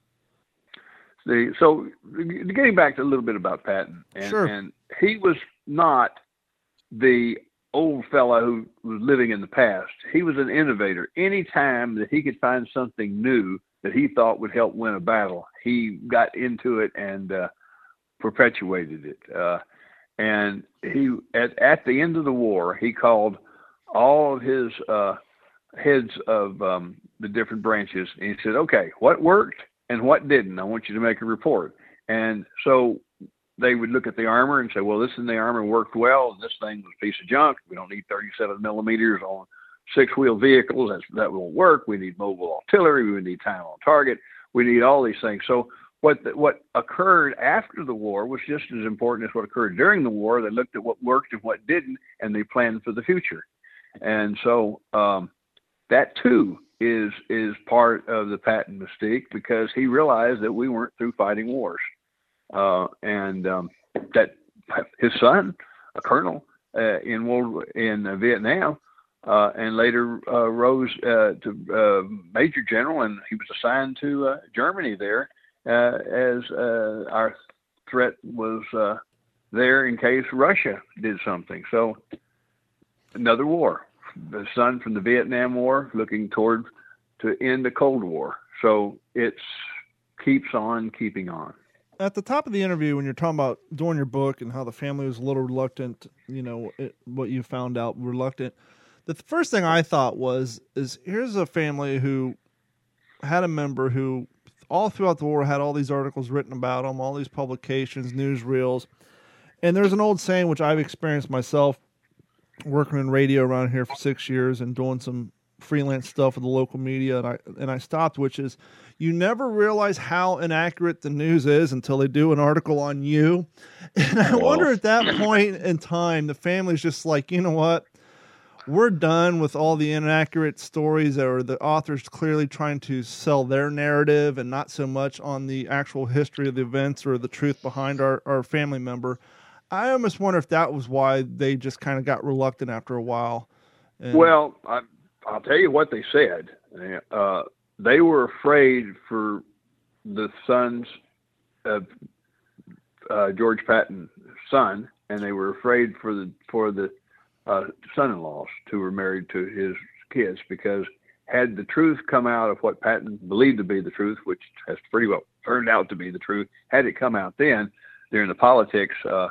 So getting back to a little bit about Patton, and he was not the old fella who was living in the past. He was an innovator. Any time that he could find something new that he thought would help win a battle, he got into it and perpetuated it. And he, at the end of the war, he called all of his heads of the different branches, and he said, "Okay, what worked and what didn't? I want you to make a report." And so they would look at the armor and say, "Well, this in the armor worked well, and this thing was a piece of junk. We don't need 37 millimeters on 6-wheel vehicles. That won't work. We need mobile artillery. We need time on target. We need all these things." So what occurred after the war was just as important as what occurred during the war. They looked at what worked and what didn't, and they planned for the future. And so that too is part of the Patton mystique, because he realized that we weren't through fighting wars. And that his son, a colonel in Vietnam, and later rose to major general, and he was assigned to Germany there as our threat was there in case Russia did something. So another war. The son from the Vietnam War looking toward to end the Cold War. So it keeps on keeping on. At the top of the interview, when you're talking about doing your book and how the family was a little reluctant, what you found out, reluctant, the first thing I thought is here's a family who had a member who all throughout the war had all these articles written about them, all these publications, newsreels. And there's an old saying, which I've experienced myself, working in radio around here for 6 years and doing some freelance stuff with the local media, and I stopped, which is you never realize how inaccurate the news is until they do an article on you. And I wonder at that point in time, the family's just like, you know what? We're done with all the inaccurate stories, or the authors clearly trying to sell their narrative and not so much on the actual history of the events or the truth behind our family member. I almost wonder if that was why they just kind of got reluctant after a while. Well, I'll tell you what they said. They were afraid for the sons of George Patton's son, and they were afraid for the son-in-laws who were married to his kids, because had the truth come out of what Patton believed to be the truth, which has pretty well turned out to be the truth, had it come out then during the politics,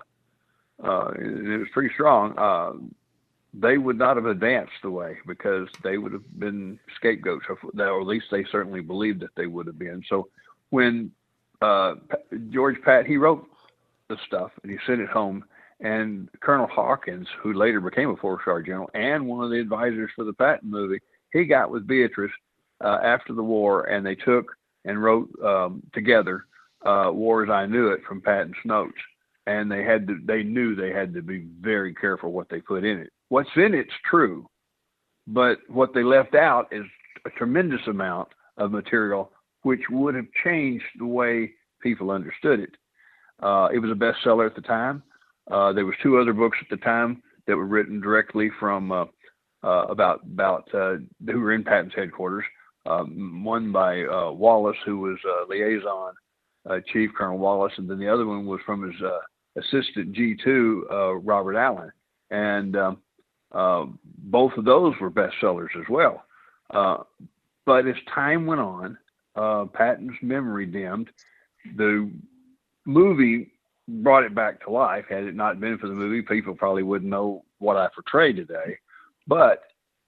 it was pretty strong, they would not have advanced the way, because they would have been scapegoats, or at least they certainly believed that they would have been. So when George Patton, he wrote the stuff and he sent it home, and Colonel Hawkins, who later became a 4-star general and one of the advisors for the Patton movie, he got with Beatrice after the war, and they took and wrote together War as I Knew It from Patton's notes. And they knew they had to be very careful what they put in it. What's in it's true, but what they left out is a tremendous amount of material which would have changed the way people understood it. It was a bestseller at the time. There was 2 other books at the time that were written directly from about who were in Patton's headquarters. One by Wallace, who was liaison chief, Colonel Wallace, and then the other one was from his assistant G2, Robert Allen. And both of those were bestsellers as well. But as time went on, Patton's memory dimmed. The movie brought it back to life. Had it not been for the movie, people probably wouldn't know what I portray today. But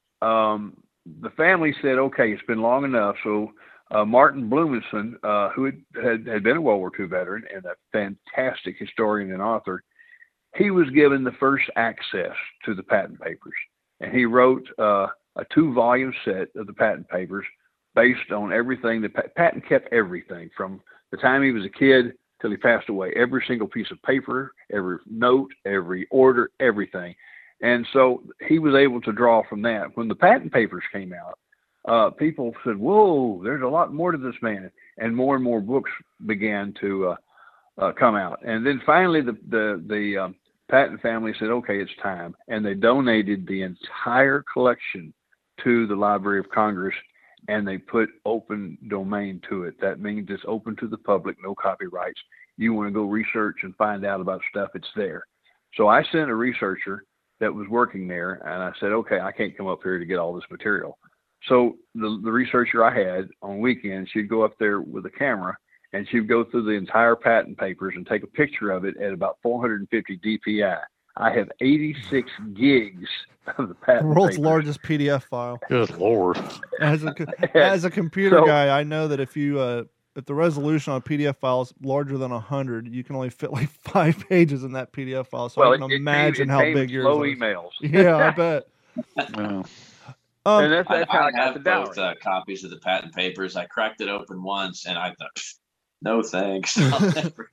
the family said, okay, it's been long enough. So Martin Blumenson, who had been a World War II veteran and a fantastic historian and author, he was given the first access to the Patton papers. And he wrote a 2-volume set of the Patton papers based on everything. Patton kept everything from the time he was a kid till he passed away, every single piece of paper, every note, every order, everything. And so he was able to draw from that. When the Patton papers came out, people said, whoa, there's a lot more to this man. And more books began to come out. And then finally the Patton family said, okay, it's time. And they donated the entire collection to the Library of Congress, and they put open domain to it. That means it's open to the public, no copyrights. You want to go research and find out about stuff, it's there. So I sent a researcher that was working there, and I said, okay, I can't come up here to get all this material. So the researcher I had on weekends, she'd go up there with a camera, and she'd go through the entire Patton papers and take a picture of it at about 450 DPI. I have 86 gigs of the Patton The world's papers. largest PDF file. Good Lord. As a computer guy, I know that if the resolution on a PDF file is larger than 100, you can only fit like 5 pages in that PDF file. So I can imagine how big yours slow is. emails. Yeah, I bet. Yeah. And that's how I I got have the both dowry. copies of the Patton papers. I cracked it open once, and I thought, no thanks. I'll never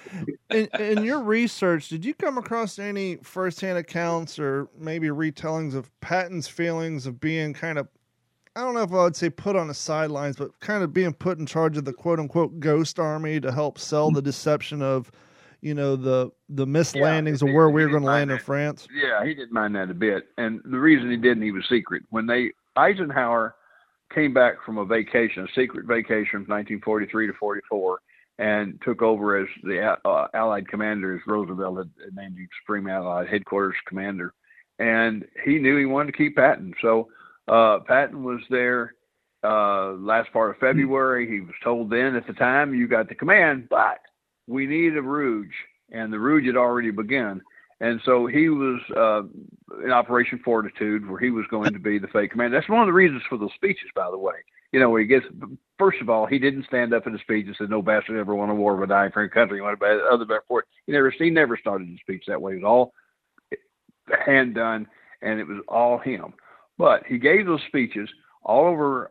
In your research, did you come across any firsthand accounts or maybe retellings of Patton's feelings of being kind of, I don't know if I would say put on the sidelines, but kind of being put in charge of the quote unquote ghost army to help sell the deception of, the mislandings of where we were going to land in France? Yeah, he didn't mind that a bit. And the reason he didn't, he was secret. When Eisenhower came back from a vacation, a secret vacation from 1943 to 44, and took over as the Allied commander, as Roosevelt had named him Supreme Allied Headquarters Commander. And he knew he wanted to keep Patton. So Patton was there last part of February. He was told then at the time, you got the command, but we need a Rouge. And the Rouge had already begun. And so he was in Operation Fortitude, where he was going to be the fake commander. That's one of the reasons for those speeches, by the way. Where he gets, first of all, he didn't stand up in a speech and said, no bastard ever won a war but dying for a country. He wanted to other for it. He never started his speech that way. It was all hand done, and it was all him. But he gave those speeches all over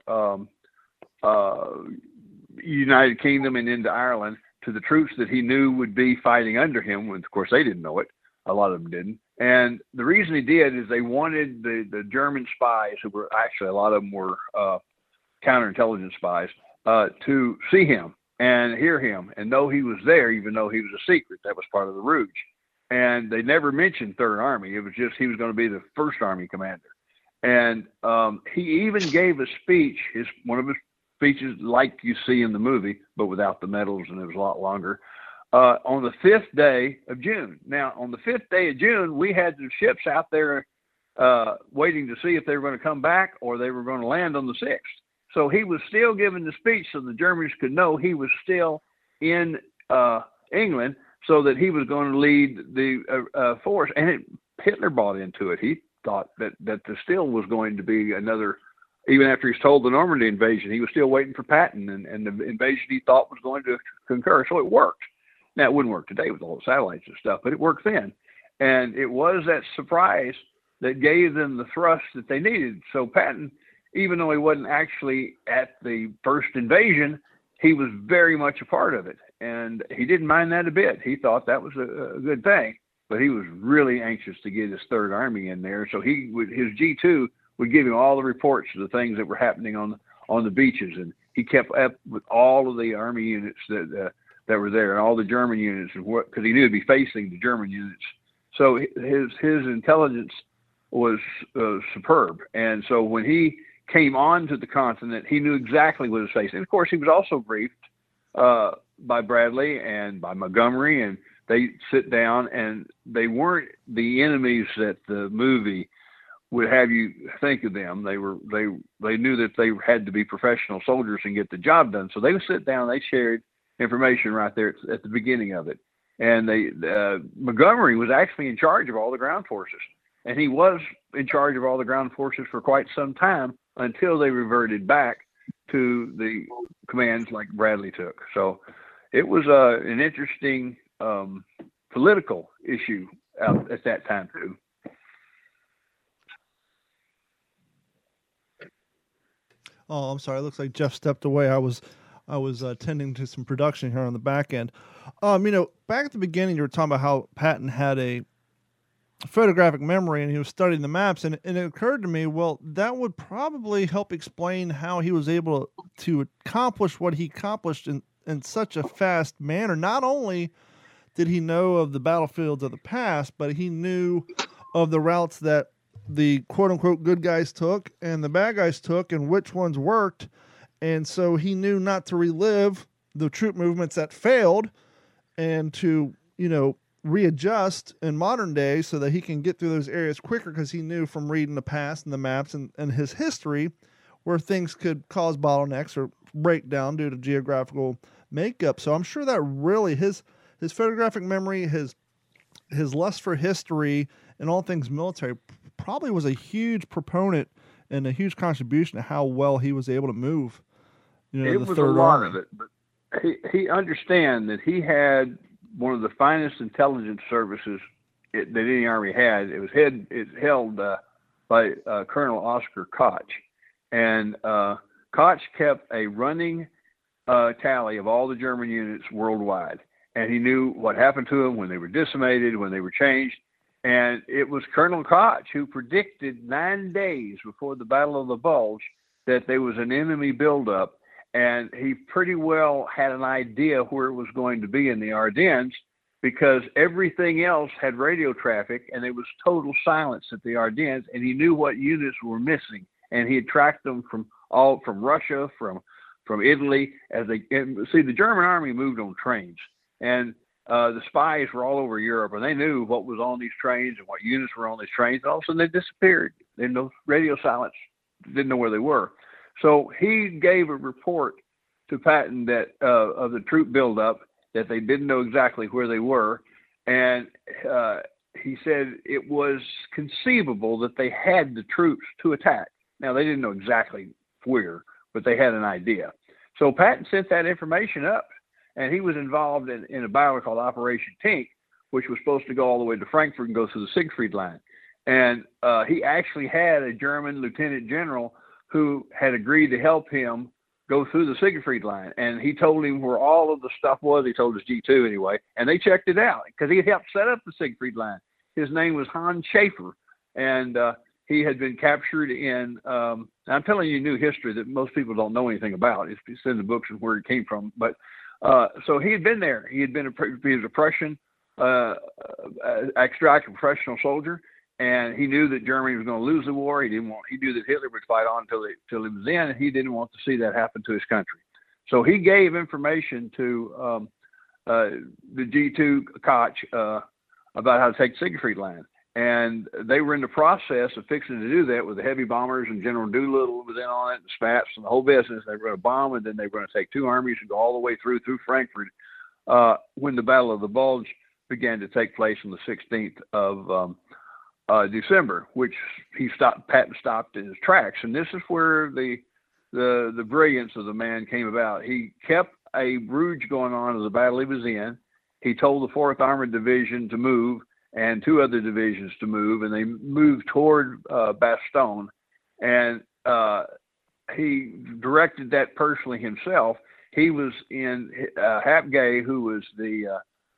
United Kingdom and into Ireland to the troops that he knew would be fighting under him. Of course, they didn't know it. A lot of them didn't. And the reason he did is they wanted the German spies, who were actually, a lot of them were counterintelligence spies, to see him and hear him and know he was there, even though he was a secret. That was part of the Rouge. And they never mentioned Third Army. It was just he was going to be the First Army commander. And he even gave a speech, one of his speeches like you see in the movie, but without the medals, and it was a lot longer, on the 5th day of June. Now, on the 5th day of June, we had the ships out there waiting to see if they were going to come back or they were going to land on the 6th. So he was still giving the speech so the Germans could know he was still in England, so that he was going to lead the force. And Hitler bought into it. He thought that there still was going to be another, even after he's told the Normandy invasion, he was still waiting for Patton, and the invasion he thought was going to concur. So it worked. Now, it wouldn't work today with all the satellites and stuff, but it worked then. And it was that surprise that gave them the thrust that they needed. So Patton, even though he wasn't actually at the first invasion, he was very much a part of it. And he didn't mind that a bit. He thought that was a good thing, but he was really anxious to get his Third Army in there. So his G2 would give him all the reports of the things that were happening on the beaches. And he kept up with all of the Army units that were there, and all the German units, because he knew he'd be facing the German units. So his intelligence was superb. And so when he came onto the continent, he knew exactly what he was facing. And of course, he was also briefed by Bradley and by Montgomery, and they sit down, and they weren't the enemies that the movie would have you think of them. They knew that they had to be professional soldiers and get the job done. So they would sit down, they shared information right there at the beginning of it. And Montgomery was actually in charge of all the ground forces. And he was in charge of all the ground forces for quite some time until they reverted back to the commands like Bradley took. So it was an interesting political issue out at that time too. Oh, I'm sorry. It looks like Jeff stepped away. I was attending to some production here on the back end. Back at the beginning, you were talking about how Patton had a photographic memory and he was studying the maps, and it occurred to me, well, that would probably help explain how he was able to accomplish what he accomplished in such a fast manner. Not only did he know of the battlefields of the past, but he knew of the routes that the quote-unquote good guys took and the bad guys took and which ones worked. And so he knew not to relive the troop movements that failed and to, readjust in modern day so that he can get through those areas quicker, because he knew from reading the past and the maps and his history where things could cause bottlenecks or break down due to geographical makeup. So I'm sure that really his photographic memory, his lust for history and all things military probably was a huge proponent and a huge contribution to how well he was able to move. It was a lot of it, but he understand that he had one of the finest intelligence services that any army had. It's held by Colonel Oscar Koch, and Koch kept a running tally of all the German units worldwide, and he knew what happened to them when they were decimated, when they were changed. And it was Colonel Koch who predicted 9 days before the Battle of the Bulge that there was an enemy buildup, and he pretty well had an idea where it was going to be in the Ardennes, because everything else had radio traffic and there was total silence at the Ardennes, and he knew what units were missing, and he had tracked them from Russia, from Italy. The German army moved on trains, and the spies were all over Europe, and they knew what was on these trains and what units were on these trains. And all of a sudden they disappeared. They had no radio silence, didn't know where they were. So he gave a report to Patton that of the troop buildup, that they didn't know exactly where they were. And he said it was conceivable that they had the troops to attack. Now, they didn't know exactly where, but they had an idea. So Patton sent that information up, and he was involved in a battle called Operation Tink, which was supposed to go all the way to Frankfurt and go through the Siegfried Line. And he actually had a German lieutenant general who had agreed to help him go through the Siegfried Line. And he told him where all of the stuff was. He told his G2 anyway, and they checked it out because he helped set up the Siegfried Line. His name was Hans Schaefer, and he had been captured in, I'm telling you new history that most people don't know anything about. It's in the books and where it came from. But so he had been there. He was a Prussian extracted professional soldier, and he knew that Germany was going to lose the war. He knew that Hitler would fight on until he was in, and he didn't want to see that happen to his country. So he gave information to the G2 Koch about how to take the Siegfried Line. And they were in the process of fixing to do that with the heavy bombers, and General Doolittle was in on it, and Spats and the whole business. They were going to bomb, and then they were going to take two armies and go all the way through Frankfurt when the Battle of the Bulge began to take place on the 16th of December, which Patton stopped in his tracks. And this is where the brilliance of the man came about. He kept a rouge going on of the battle he was in. He told the 4th Armored Division to move and two other divisions to move, and they moved toward Bastogne. And he directed that personally himself. He was in Hap Gay, who was the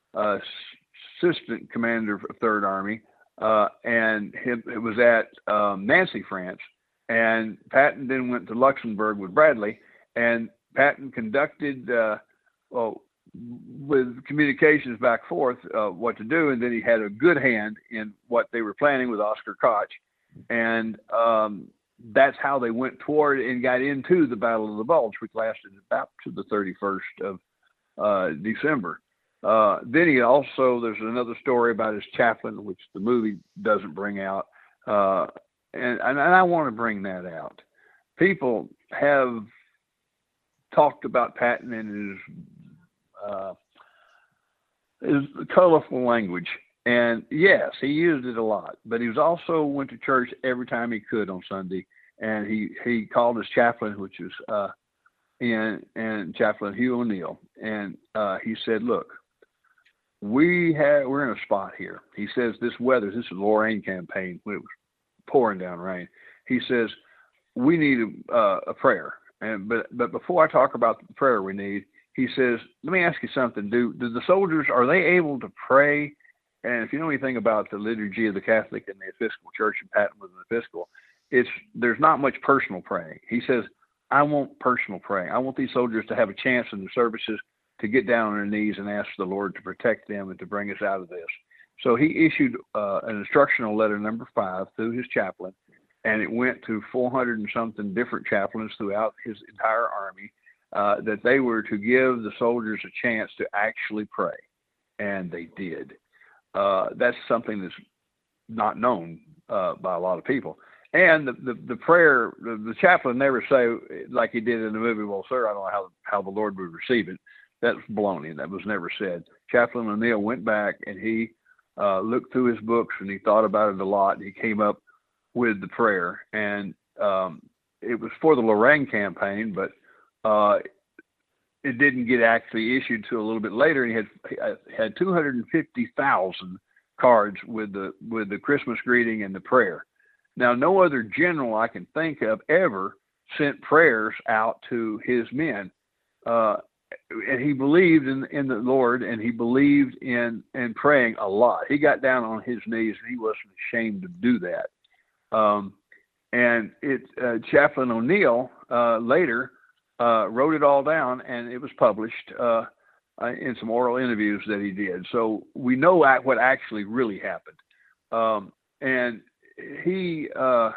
assistant commander of 3rd Army, and it was at Nancy, France. And Patton then went to Luxembourg with Bradley, and Patton conducted with communications back forth what to do, and then he had a good hand in what they were planning with Oscar Koch, and that's how they went toward and got into the Battle of the Bulge, which lasted about to the 31st of December. Then there's another story about his chaplain, which the movie doesn't bring out, and I want to bring that out. People have talked about Patton and his colorful language. And yes, he used it a lot, but he was also went to church every time he could on Sunday. And he called his chaplain, which was and Chaplain Hugh O'Neill. And he said, look, we're in a spot here. He says this is the Lorraine campaign when it was pouring down rain. He says, we need a prayer. But before I talk about the prayer we need, he says, let me ask you something. Do the soldiers, are they able to pray? And if you know anything about the liturgy of the Catholic and the Episcopal Church, and Patton was an Episcopal, there's not much personal praying. He says, I want personal praying. I want these soldiers to have a chance in the services to get down on their knees and ask the Lord to protect them and to bring us out of this. So he issued an instructional letter number 5 through his chaplain, and it went to 400 and something different chaplains throughout his entire army, that they were to give the soldiers a chance to actually pray. And they did. That's something that's not known by a lot of people. And the prayer, the chaplain never say, like he did in the movie, well, sir, I don't know how the Lord would receive it. That's baloney. That was never said. Chaplain O'Neill went back and he looked through his books and he thought about it a lot. And he came up with the prayer. And it was for the Lorraine campaign, but it didn't get actually issued till a little bit later. And he had 250,000 cards with the Christmas greeting and the prayer. Now, no other general I can think of ever sent prayers out to his men. And he believed in the Lord, and he believed in praying a lot. He got down on his knees, and he wasn't ashamed to do that. Chaplain O'Neill later wrote it all down, and it was published in some oral interviews that he did. So we know what actually really happened. And he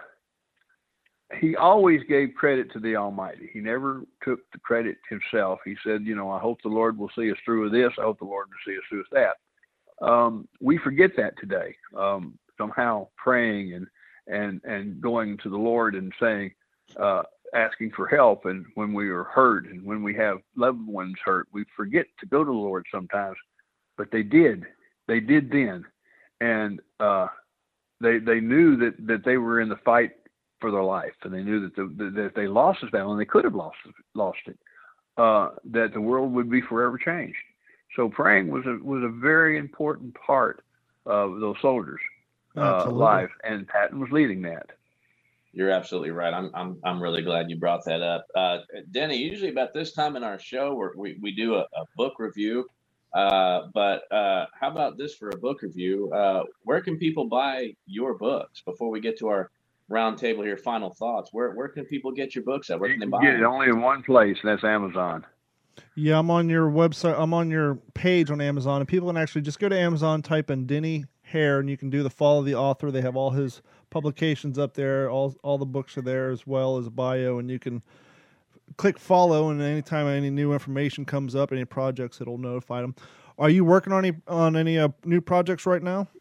always gave credit to the Almighty. He never took the credit himself. He said, I hope the Lord will see us through with this. I hope the Lord will see us through with that. We forget that today. Somehow praying and going to the Lord and saying, asking for help, and when we are hurt and when we have loved ones hurt, we forget to go to the Lord sometimes. But they did then. And they knew that they were in the fight for their life, and they knew that if they lost this battle, and they could have lost it, that the world would be forever changed. So praying was a very important part of those soldiers' lives, and Patton was leading that. You're absolutely right. I'm really glad you brought that up, Denny. Usually about this time in our show, we do a book review. But how about this for a book review? Where can people buy your books before we get to our round table here? Final thoughts. Where can people get your books at? Where can they buy them? Get it only in one place, and that's Amazon. Yeah, I'm on your website. I'm on your page on Amazon, and people can actually just go to Amazon, type in Denny Hare, and you can do the follow the author. They have all his publications up there. All the books are there, as well as a bio, and you can click follow, and anytime any new information comes up, any projects, it'll notify them. Are you working on any new projects right now?